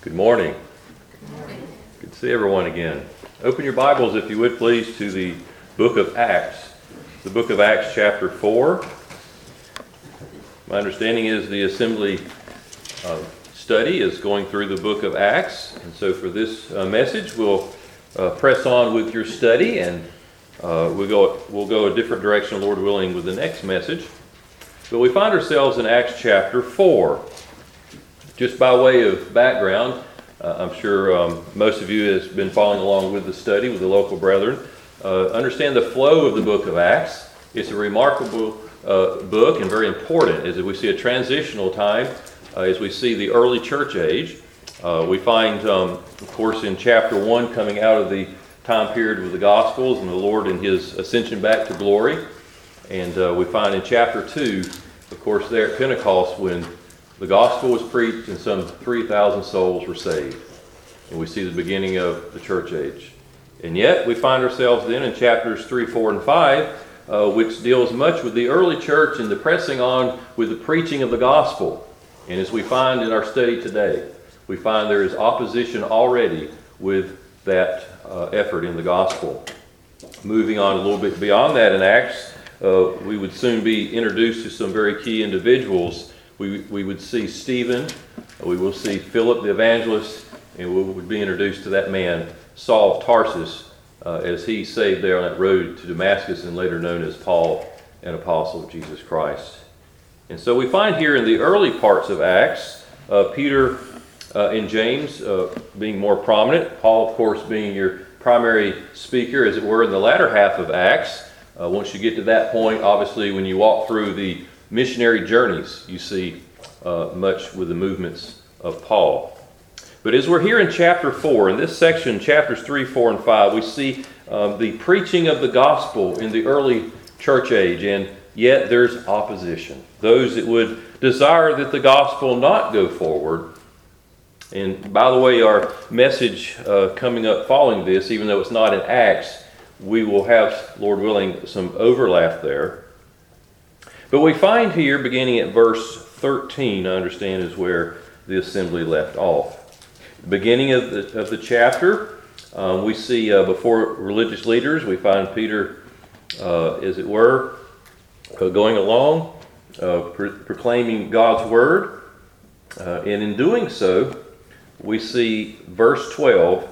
Good morning. Good to see everyone again. Open your Bibles, if you would please, to the book of Acts. The book of Acts, chapter 4. My understanding is the assembly study is going through the book of Acts. And so for this message, we'll press on with your study, and we'll go a different direction, Lord willing, with the next message. But we find ourselves in Acts chapter 4. Just by way of background, I'm sure most of you has been following along with the study with the local brethren. Understand the flow of the book of Acts. It's a remarkable book and very important as we see a transitional time as we see the early church age. We find, of course, in chapter 1 coming out of the time period with the Gospels and the Lord and His ascension back to glory. And we find in chapter 2, of course, there at Pentecost when the gospel was preached and some 3,000 souls were saved. And we see the beginning of the church age. And yet we find ourselves then in chapters 3, 4, and 5, which deals much with the early church and the pressing on with the preaching of the gospel. And as we find in our study today, we find there is opposition already with that effort in the gospel. Moving on a little bit beyond that in Acts, we would soon be introduced to some very key individuals. We would see Stephen, we will see Philip the evangelist, and we would be introduced to that man, Saul of Tarsus, as he saved there on that road to Damascus and later known as Paul, an apostle of Jesus Christ. And so we find here in the early parts of Acts, Peter and James being more prominent, Paul, of course, being your primary speaker, as it were, in the latter half of Acts. Once you get to that point, obviously, when you walk through the missionary journeys, you see much with the movements of Paul. But as we're here in chapter 4, in this section, chapters 3, 4, and 5, we see the preaching of the gospel in the early church age, and yet there's opposition. Those that would desire that the gospel not go forward. And by the way, our message coming up following this, even though it's not in Acts, we will have, Lord willing, some overlap there. But we find here, beginning at verse 13, I understand, is where the assembly left off. The beginning of the chapter, we see before religious leaders, we find Peter, as it were, going along, proclaiming God's word. And in doing so, we see verse 12,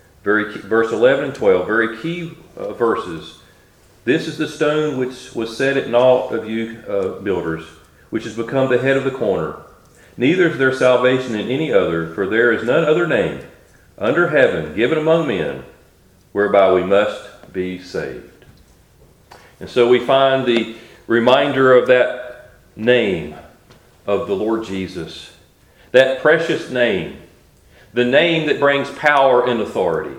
verse 11 and 12, very key verses. This is the stone which was set at naught of you builders, which has become the head of the corner. Neither is there salvation in any other, for there is none other name under heaven given among men whereby we must be saved. And so we find the reminder of that name of the Lord Jesus, that precious name, the name that brings power and authority.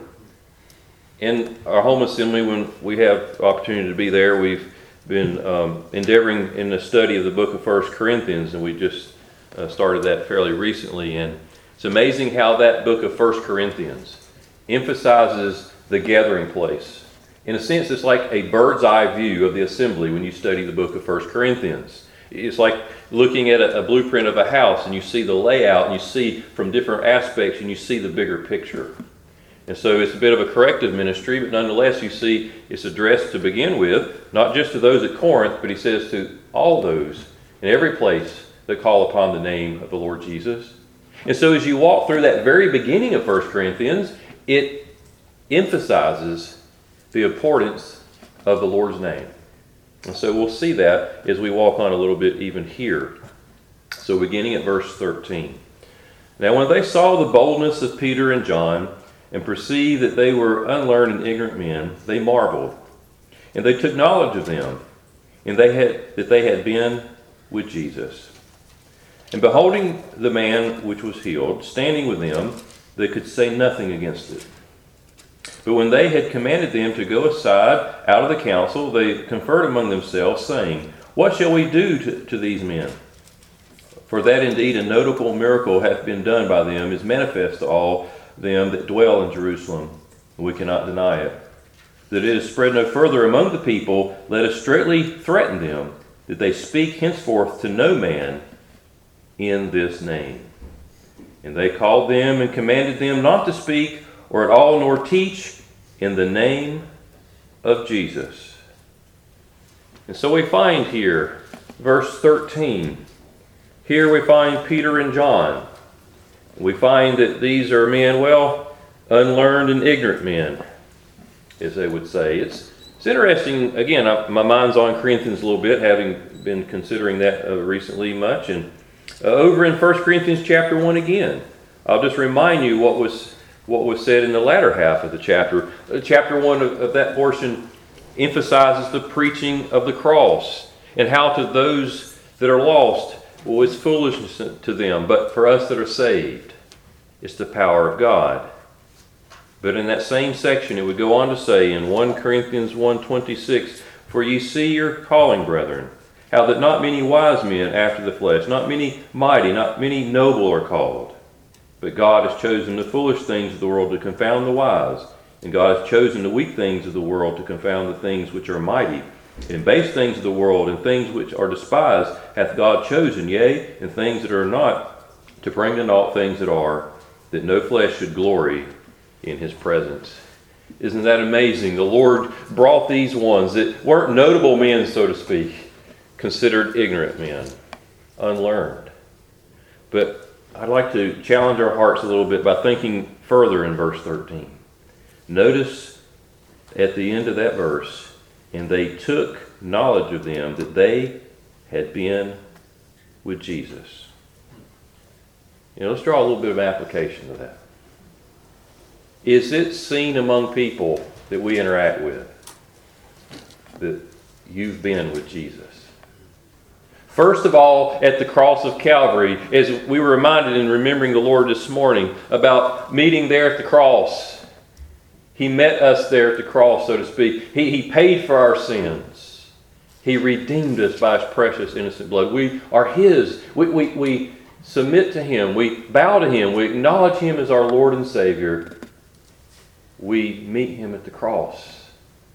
In our home assembly, when we have the opportunity to be there, we've been endeavoring in the study of the book of 1 Corinthians, and we just started that fairly recently. And it's amazing how that book of 1 Corinthians emphasizes the gathering place. In a sense, it's like a bird's eye view of the assembly when you study the book of 1 Corinthians. It's like looking at a blueprint of a house, and you see the layout, and you see from different aspects, and you see the bigger picture. And so it's a bit of a corrective ministry, but nonetheless you see it's addressed to begin with, not just to those at Corinth, but he says to all those in every place that call upon the name of the Lord Jesus. And so as you walk through that very beginning of 1 Corinthians, it emphasizes the importance of the Lord's name. And so we'll see that as we walk on a little bit even here. So beginning at verse 13. Now when they saw the boldness of Peter and John, and perceived that they were unlearned and ignorant men, they marveled. And they took knowledge of them, and that they had been with Jesus. And beholding the man which was healed, standing with them, they could say nothing against it. But when they had commanded them to go aside out of the council, they conferred among themselves, saying, What shall we do to these men? For that indeed a notable miracle hath been done by them is manifest to all them that dwell in Jerusalem, and we cannot deny it. That it is spread no further among the people, let us straitly threaten them, that they speak henceforth to no man in this name. And they called them and commanded them not to speak or at all nor teach in the name of Jesus. And so we find here, verse 13, here we find Peter and John. We find that these are men, well, unlearned and ignorant men, as they would say. It's interesting, again, my mind's on Corinthians a little bit, having been considering that recently much. And over in 1 Corinthians chapter 1 again, I'll just remind you what was said in the latter half of the chapter. Chapter 1 of that portion emphasizes the preaching of the cross and how to those that are lost, well, it's foolishness to them, but for us that are saved, it's the power of God. But in that same section, it would go on to say in 1 Corinthians 1:26, "For ye see your calling, brethren, how that not many wise men after the flesh, not many mighty, not many noble are called. But God has chosen the foolish things of the world to confound the wise, and God has chosen the weak things of the world to confound the things which are mighty. And base things of the world and things which are despised hath God chosen, yea, and things that are not, to bring to naught things that are, that no flesh should glory in his presence." Isn't that amazing? The Lord brought these ones that weren't notable men, so to speak, considered ignorant men, unlearned. But I'd like to challenge our hearts a little bit by thinking further in verse 13. Notice at the end of that verse, "And they took knowledge of them that they had been with Jesus." Let's draw a little bit of application to that. Is it seen among people that we interact with that you've been with Jesus? First of all, at the cross of Calvary, as we were reminded in remembering the Lord this morning about meeting there at the cross. He met us there at the cross, so to speak. He paid for our sins. He redeemed us by his precious innocent blood. We are his. We submit to him. We bow to him. We acknowledge him as our Lord and Savior. We meet him at the cross.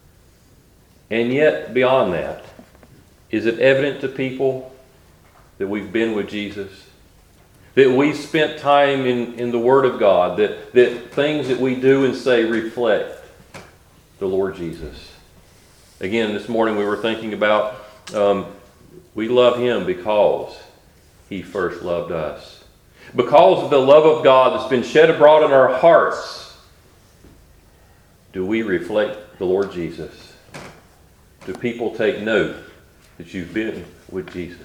And yet, beyond that, is it evident to people that we've been with Jesus? That we spent time in the Word of God? That things that we do and say reflect the Lord Jesus? Again, this morning we were thinking about we love him because he first loved us. Because of the love of God that's been shed abroad in our hearts, do we reflect the Lord Jesus? Do people take note that you've been with Jesus?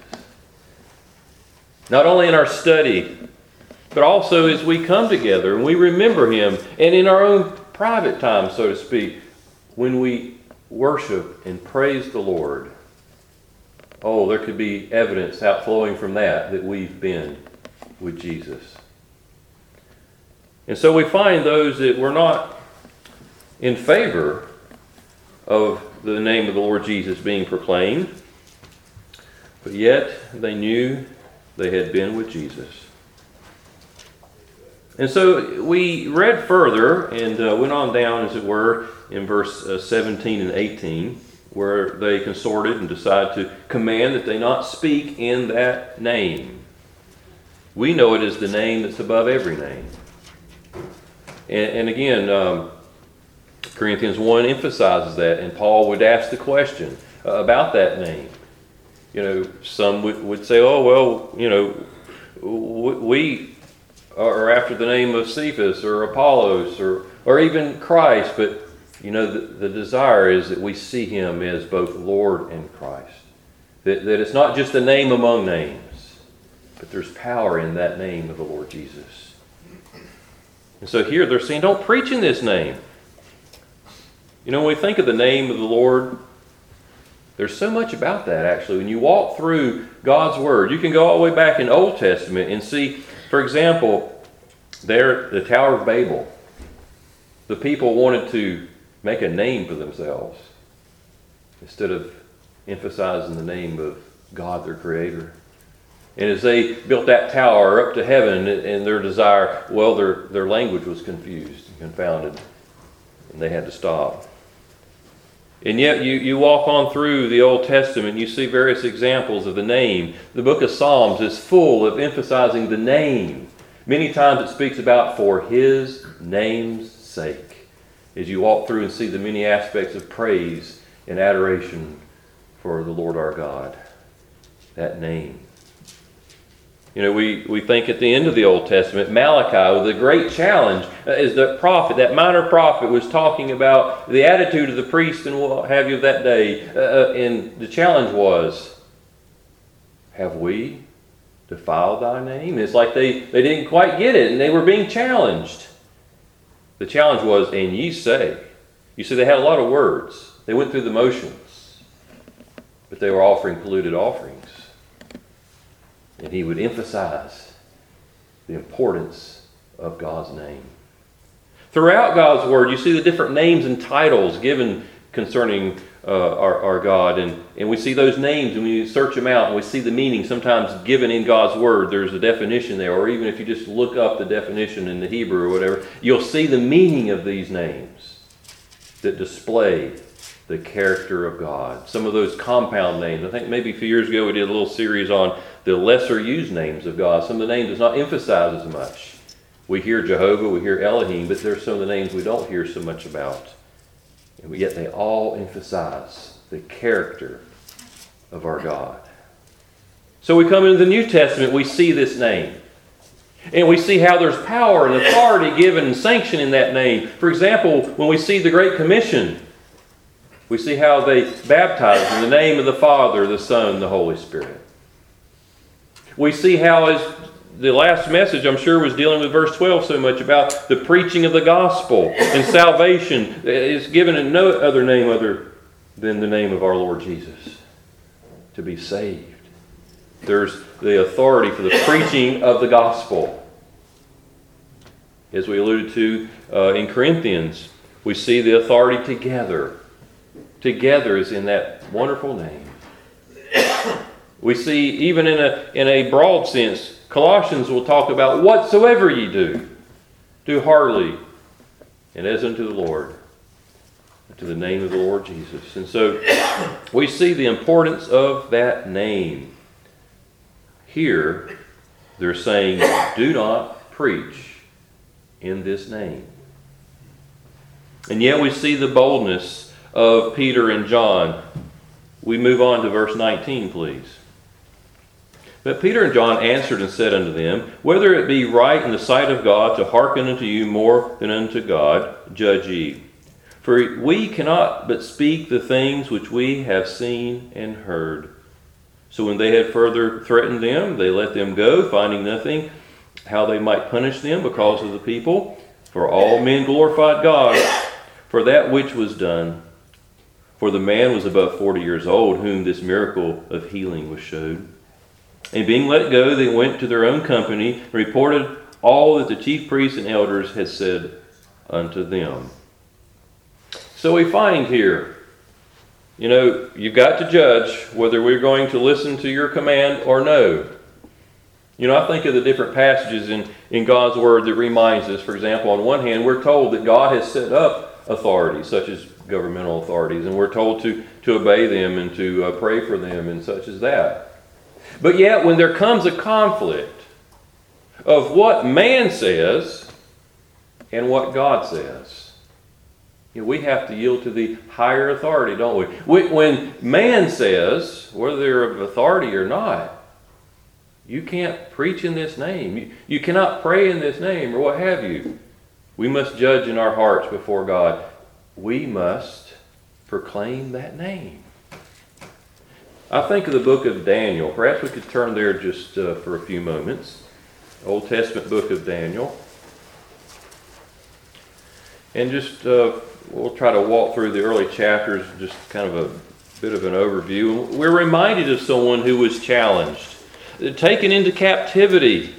Not only in our study, but also as we come together and we remember him, and in our own private time, so to speak, when we worship and praise the Lord. Oh, there could be evidence outflowing from that we've been with Jesus. And so we find those that were not in favor of the name of the Lord Jesus being proclaimed, but yet they knew they had been with Jesus. And so we read further and went on down, as it were, in verse 17 and 18, where they consorted and decided to command that they not speak in that name. We know it as the name that's above every name. And again, Corinthians 1 emphasizes that, and Paul would ask the question about that name. Some would say, oh, well, we are after the name of Cephas or Apollos or even Christ, but the desire is that we see him as both Lord and Christ. That it's not just a name among names, but there's power in that name of the Lord Jesus. And so here they're saying, don't preach in this name. When we think of the name of the Lord, there's so much about that, actually. When you walk through God's Word, you can go all the way back in Old Testament and see, for example, there, the Tower of Babel. The people wanted to make a name for themselves instead of emphasizing the name of God, their Creator. And as they built that tower up to heaven and their desire, well, their language was confused and confounded, and they had to stop. And yet you walk on through the Old Testament, you see various examples of the name. The book of Psalms is full of emphasizing the name. Many times it speaks about for His name's sake, as you walk through and see the many aspects of praise and adoration for the Lord our God. That name. You know, we think at the end of the Old Testament, Malachi, the great challenge, is the prophet, that minor prophet, was talking about the attitude of the priest and what have you of that day. And the challenge was, have we defiled thy name? It's like they didn't quite get it, and they were being challenged. The challenge was, and ye say. You see, they had a lot of words. They went through the motions, but they were offering polluted offerings. And he would emphasize the importance of God's name. Throughout God's Word, you see the different names and titles given concerning our God. And we see those names and we search them out and we see the meaning sometimes given in God's Word. There's a definition there. Or even if you just look up the definition in the Hebrew or whatever, you'll see the meaning of these names that display the character of God. Some of those compound names. I think maybe a few years ago we did a little series on the lesser used names of God. Some of the names is not emphasized as much. We hear Jehovah, we hear Elohim, but there's some of the names we don't hear so much about. And yet they all emphasize the character of our God. So we come into the New Testament, we see this name. And we see how there's power and authority given and sanction in that name. For example, when we see the Great Commission, we see how they baptize in the name of the Father, the Son, and the Holy Spirit. We see how, as the last message, I'm sure, was dealing with verse 12 so much about the preaching of the gospel and salvation is given in no other name other than the name of our Lord Jesus to be saved. There's the authority for the preaching of the gospel. As we alluded to in Corinthians, we see the authority together. Together is in that wonderful name. We see even in a broad sense, Colossians will talk about whatsoever ye do heartily and as unto the Lord, to the name of the Lord Jesus. And so we see the importance of that name. Here, they're saying, do not preach in this name. And yet we see the boldness of Peter and John. We move on to verse 19, please. But Peter and John answered and said unto them, whether it be right in the sight of God to hearken unto you more than unto God, judge ye. For we cannot but speak the things which we have seen and heard. So when they had further threatened them, they let them go, finding nothing how they might punish them because of the people. For all men glorified God for that which was done. For the man was above 40 years old, whom this miracle of healing was showed. And being let go, they went to their own company, and reported all that the chief priests and elders had said unto them. So we find here, you've got to judge whether we're going to listen to your command or no. I think of the different passages in God's Word that reminds us, for example, on one hand, we're told that God has set up authorities, such as governmental authorities, and we're told to obey them and to pray for them and such as that. But yet, when there comes a conflict of what man says and what God says, we have to yield to the higher authority, don't we? When man says, whether they're of authority or not, you can't preach in this name. You cannot pray in this name or what have you. We must judge in our hearts before God. We must proclaim that name. I think of the book of Daniel. Perhaps we could turn there just for a few moments. Old Testament book of Daniel. And just we'll try to walk through the early chapters, just kind of a bit of an overview. We're reminded of someone who was challenged, taken into captivity.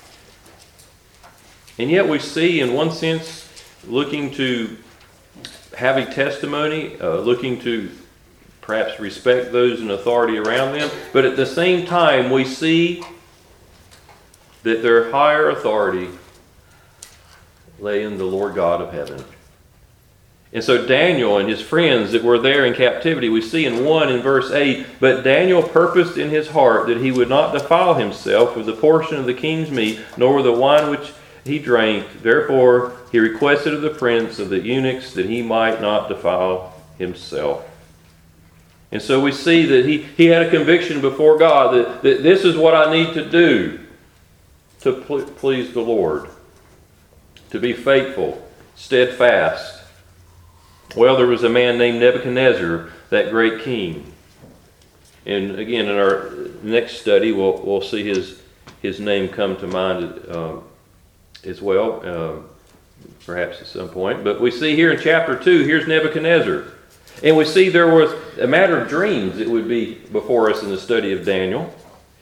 And yet we see, in one sense, looking to have a testimony, looking to perhaps respect those in authority around them. But at the same time, we see that their higher authority lay in the Lord God of heaven. And so Daniel and his friends that were there in captivity, we see in verse 8, but Daniel purposed in his heart that he would not defile himself with the portion of the king's meat, nor with the wine which he drank. Therefore he requested of the prince of the eunuchs that he might not defile himself. And so we see that he had a conviction before God that this is what I need to do to please the Lord, to be faithful, steadfast. Well, there was a man named Nebuchadnezzar, that great king. And again, in our next study, we'll see his name come to mind as well, perhaps at some point. But we see here in chapter 2, here's Nebuchadnezzar. And we see there was a matter of dreams that would be before us in the study of Daniel.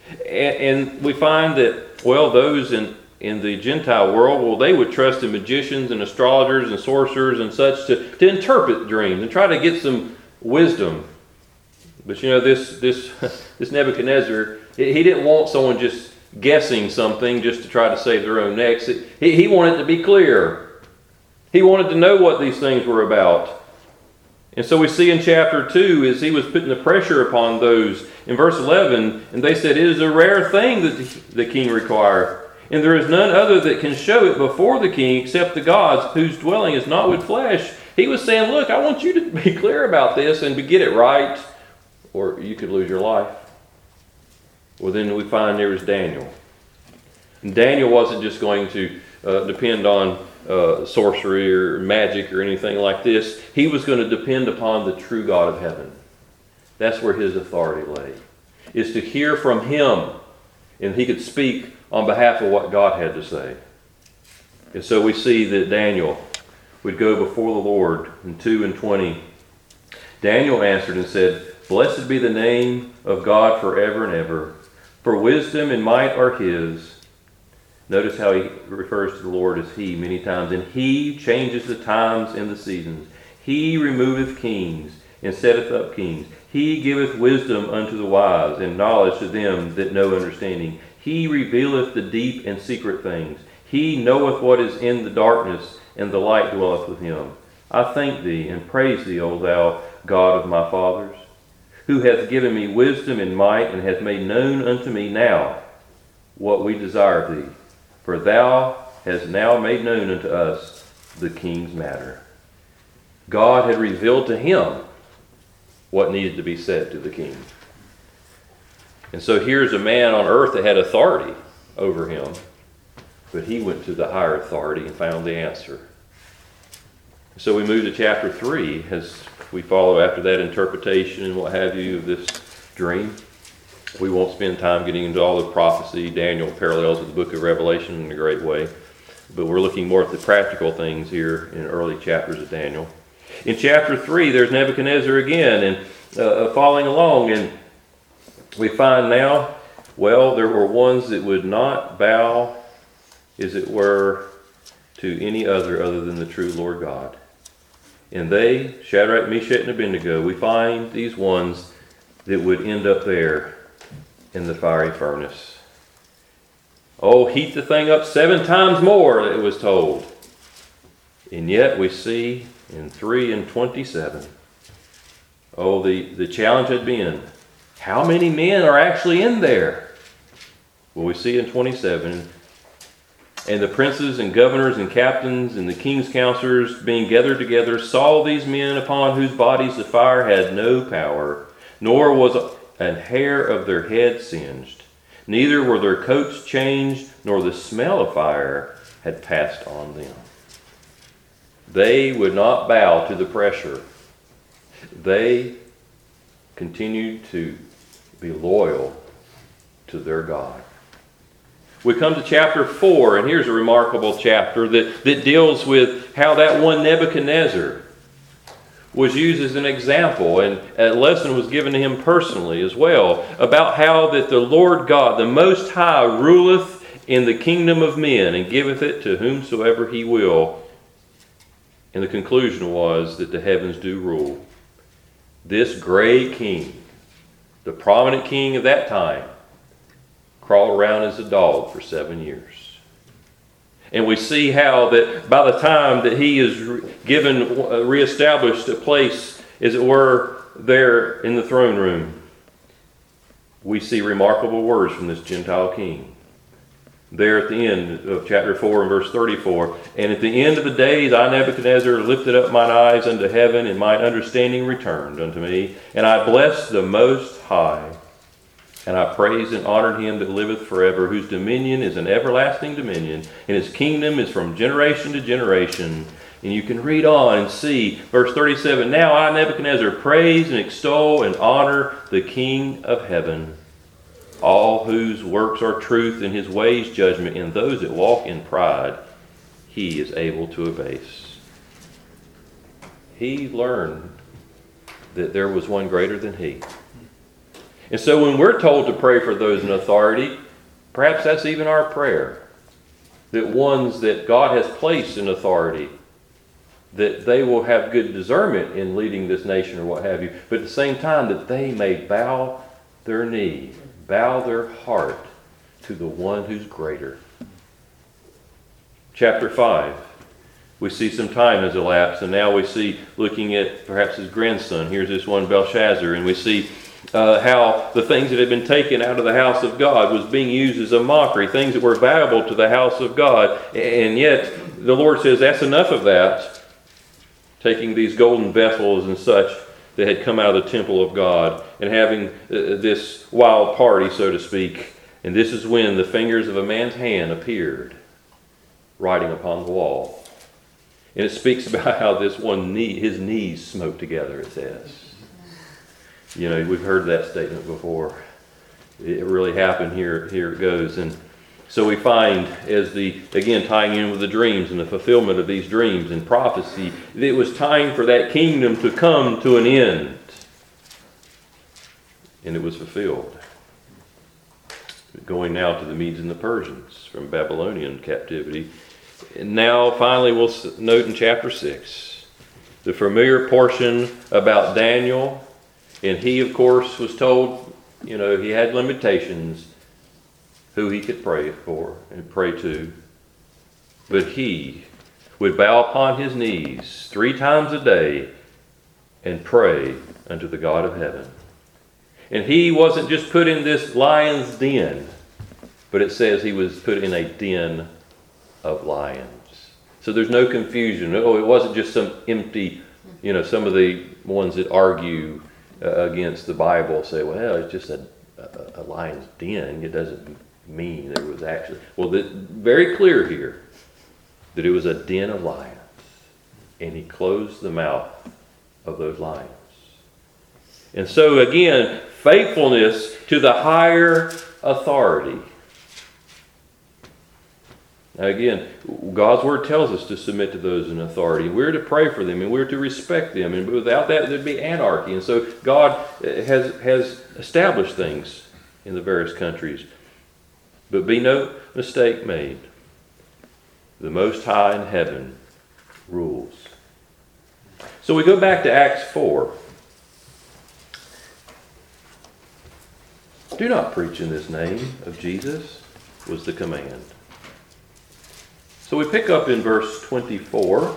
And we find that, well, those in the Gentile world, well, they would trust in magicians and astrologers and sorcerers and such to interpret dreams and try to get some wisdom. But you know, this Nebuchadnezzar, he didn't want someone just guessing something just to try to save their own necks. He wanted to be clear. He wanted to know what these things were about. And so we see in chapter 2, as he was putting the pressure upon those, in verse 11, and they said, it is a rare thing that the king require, and there is none other that can show it before the king except the gods, whose dwelling is not with flesh. He was saying, look, I want you to be clear about this and to get it right, or you could lose your life. Well, then we find there was Daniel. And Daniel wasn't just going to depend on sorcery or magic or anything like this. He was going to depend upon the true God of heaven. That's where his authority lay, is to hear from him, and he could speak on behalf of what God had to say. And so we see that Daniel would go before the Lord in 2:20. Daniel answered and said, blessed be the name of God forever and ever, for wisdom and might are his. Notice how he refers to the Lord as he many times. And he changes the times and the seasons. He removeth kings and setteth up kings. He giveth wisdom unto the wise and knowledge to them that know understanding. He revealeth the deep and secret things. He knoweth what is in the darkness, and the light dwelleth with him. I thank thee and praise thee, O thou God of my fathers, who hath given me wisdom and might, and hath made known unto me now what we desire of thee. For thou hast now made known unto us the king's matter. God had revealed to him what needed to be said to the king. And so here's a man on earth that had authority over him, but he went to the higher authority and found the answer. So we move to chapter 3 as we follow after that interpretation and what have you of this dream. We won't spend time getting into all the prophecy. Daniel parallels with the book of Revelation in a great way. But we're looking more at the practical things here in early chapters of Daniel. In chapter 3, there's Nebuchadnezzar again and following along. And we find now, well, there were ones that would not bow, as it were, to any other than the true Lord God. And they, Shadrach, Meshach, and Abednego, we find these ones that would end up there in the fiery furnace. Oh, heat the thing up 7 times more, it was told. And yet we see in 3:27, oh, the challenge had been, how many men are actually in there? Well, we see in 27, and the princes and governors and captains and the king's counselors being gathered together saw these men upon whose bodies the fire had no power, nor was an hair of their head singed. Neither were their coats changed, nor the smell of fire had passed on them. They would not bow to the pressure. They continued to be loyal to their God. We come to chapter 4, and here's a remarkable chapter that deals with how that one Nebuchadnezzar was used as an example, and a lesson was given to him personally as well, about how that the Lord God, the Most High, ruleth in the kingdom of men, and giveth it to whomsoever he will. And the conclusion was that the heavens do rule. This great king, the prominent king of that time, crawled around as a dog for 7 years. And we see how that by the time that he is reestablished a place, as it were, there in the throne room, we see remarkable words from this Gentile king. There at the end of chapter 4 and verse 34, and at the end of the days I, Nebuchadnezzar, lifted up mine eyes unto heaven, and mine understanding returned unto me, and I blessed the Most High, and I praised and honored him that liveth forever, whose dominion is an everlasting dominion, and his kingdom is from generation to generation. And you can read on and see, verse 37, now I, Nebuchadnezzar, praise and extol and honor the King of heaven, all whose works are truth and his ways judgment, and those that walk in pride he is able to abase. He learned that there was one greater than he. And so when we're told to pray for those in authority, perhaps that's even our prayer. That ones that God has placed in authority, that they will have good discernment in leading this nation or what have you, but at the same time that they may bow their knee, bow their heart to the one who's greater. Chapter 5, we see some time has elapsed, and now we see, looking at perhaps his grandson, here's this one Belshazzar, and we see how the things that had been taken out of the house of God was being used as a mockery, things that were valuable to the house of God, and yet the Lord says, that's enough of that, taking these golden vessels and such that had come out of the temple of God and having this wild party, so to speak. And this is when the fingers of a man's hand appeared, writing upon the wall. And it speaks about how this one his knees smote together, it says. You know, we've heard that statement before. It really happened. Here it goes. And so we find, as again tying in with the dreams and the fulfillment of these dreams and prophecy, it was time for that kingdom to come to an end. And it was fulfilled. Going now to the Medes and the Persians from Babylonian captivity. And now finally we'll note in chapter 6, the familiar portion about Daniel. And he, of course, was told, he had limitations, who he could pray for and pray to. But he would bow upon his knees 3 times a day and pray unto the God of heaven. And he wasn't just put in this lion's den, but it says he was put in a den of lions. So there's no confusion. It wasn't just some empty, some of the ones that argue against the Bible say, well, it's just a lion's den. It doesn't mean there was actually... Well, very clear here that it was a den of lions. And he closed the mouth of those lions. And so again, faithfulness to the higher authority. Now again, God's Word tells us to submit to those in authority. We're to pray for them and we're to respect them. And without that, there'd be anarchy. And so God has established things in the various countries. But be no mistake made. The Most High in heaven rules. So we go back to Acts 4. Do not preach in this name of Jesus was the command. So we pick up in verse 24.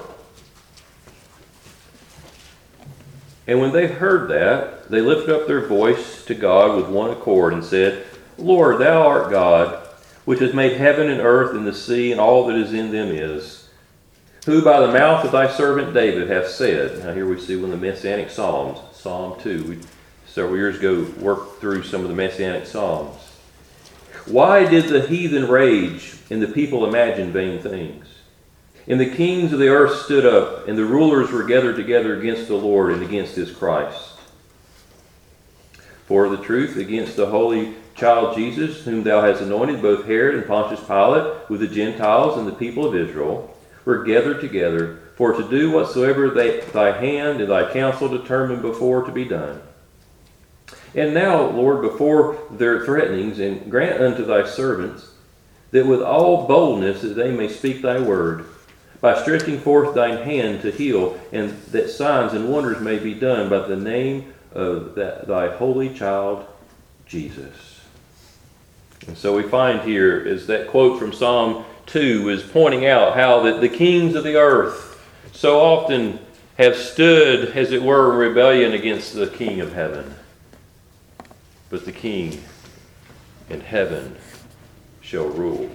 And when they heard that, they lifted up their voice to God with one accord and said, Lord, thou art God, which has made heaven and earth and the sea and all that is in them is, who by the mouth of thy servant David hath said. Now here we see one of the Messianic Psalms, Psalm 2. We several years ago worked through some of the Messianic Psalms. Why did the heathen rage and the people imagine vain things? And the kings of the earth stood up, and the rulers were gathered together against the Lord and against his Christ. For the truth against the holy child Jesus, whom thou hast anointed, both Herod and Pontius Pilate, with the Gentiles and the people of Israel, were gathered together, for to do whatsoever thy hand and thy counsel determined before to be done. And now, Lord, before their threatenings, and grant unto thy servants, that with all boldness that they may speak thy word, by stretching forth thine hand to heal, and that signs and wonders may be done by the name of thy holy child, Jesus. And so we find here is that quote from Psalm 2 is pointing out how that the kings of the earth so often have stood, as it were, in rebellion against the King of heaven. But the King in heaven shall rule.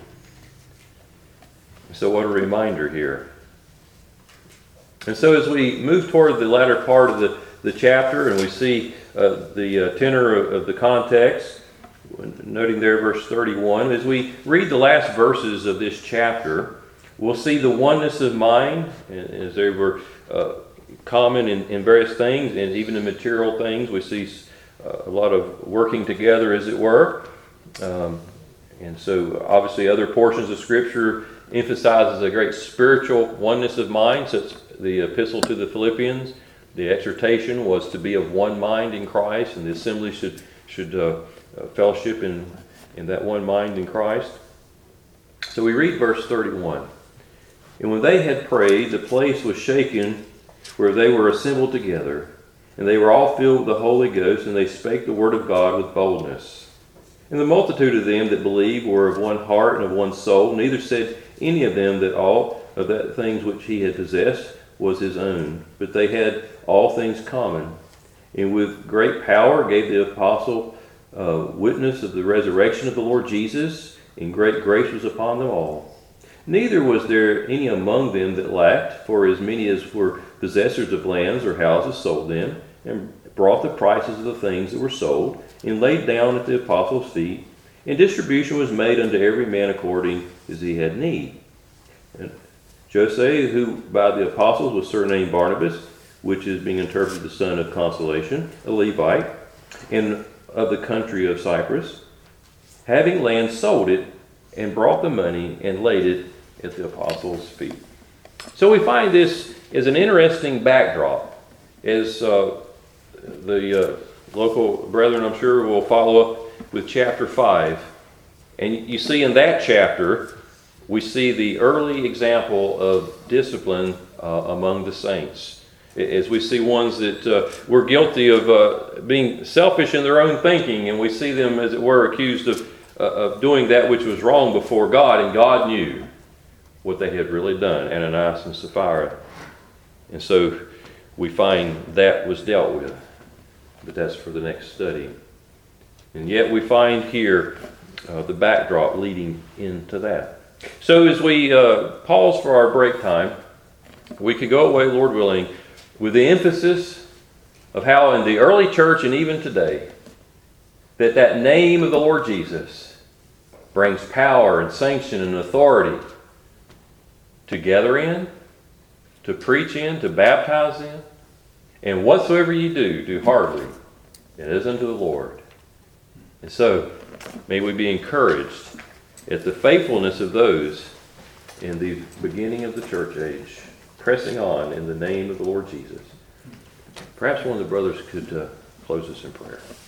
So what a reminder here. And so as we move toward the latter part of the chapter, and we see the tenor of the context, noting there verse 31, as we read the last verses of this chapter, we'll see the oneness of mind, as they were common in various things, and even in material things. We see a lot of working together, as it were. And so obviously other portions of Scripture emphasizes a great spiritual oneness of mind, such the epistle to the Philippians. The exhortation was to be of one mind in Christ, and the assembly should fellowship in that one mind in Christ. So we read verse 31. And when they had prayed, the place was shaken where they were assembled together, and they were all filled with the Holy Ghost, and they spake the word of God with boldness. And the multitude of them that believed were of one heart and of one soul. Neither said any of them that all of that things which he had possessed was his own, but they had all things common. And with great power gave the apostle witness of the resurrection of the Lord Jesus, and great grace was upon them all. Neither was there any among them that lacked, for as many as were possessors of lands or houses sold them, and brought the prices of the things that were sold, and laid down at the apostles' feet, and distribution was made unto every man according as he had need. And Jose, who by the apostles was surnamed Barnabas, which is being interpreted the son of consolation, a Levite, and of the country of Cyprus, having land sold it, and brought the money, and laid it at the apostles' feet. So we find this as an interesting backdrop, as the local brethren, I'm sure, will follow up with chapter 5. And you see in that chapter, we see the early example of discipline among the saints. As we see ones that were guilty of being selfish in their own thinking, and we see them, as it were, accused of doing that which was wrong before God, and God knew what they had really done, Ananias and Sapphira. And so we find that was dealt with. But that's for the next study. And yet we find here the backdrop leading into that. So as we pause for our break time, we could go away, Lord willing, with the emphasis of how in the early church and even today, that name of the Lord Jesus brings power and sanction and authority to gather in, to preach in, to baptize in. And whatsoever you do heartily, it is unto the Lord. And so, may we be encouraged at the faithfulness of those in the beginning of the church age, pressing on in the name of the Lord Jesus. Perhaps one of the brothers could close us in prayer.